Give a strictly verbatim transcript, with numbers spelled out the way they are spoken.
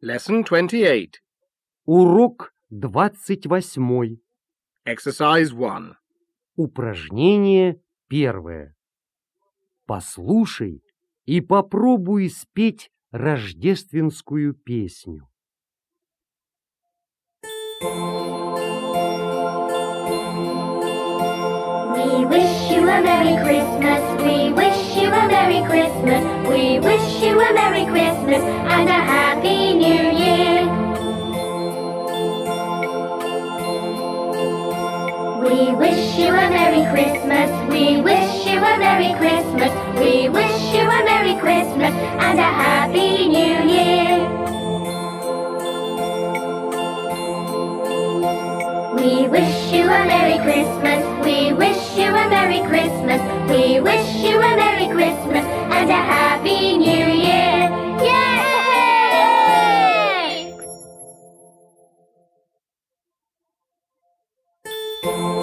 Lesson twenty-eight. Урок двадцать восьмой. Exercise one. Упражнение первое. Послушай и попробуй спеть рождественскую песню. We wish you a Merry Christmas, we wish you a Merry Christmas, we wish you a Merry Christmas and a Happy New Year. We wish you a Merry Christmas, we wish you a Merry Christmas, we wish you a Merry Christmas and a Happy New Year. We wish you a Merry Christmas, we wish you a Merry Christmas, we wish you a Merry Christmas and a Happy New Year. Yay!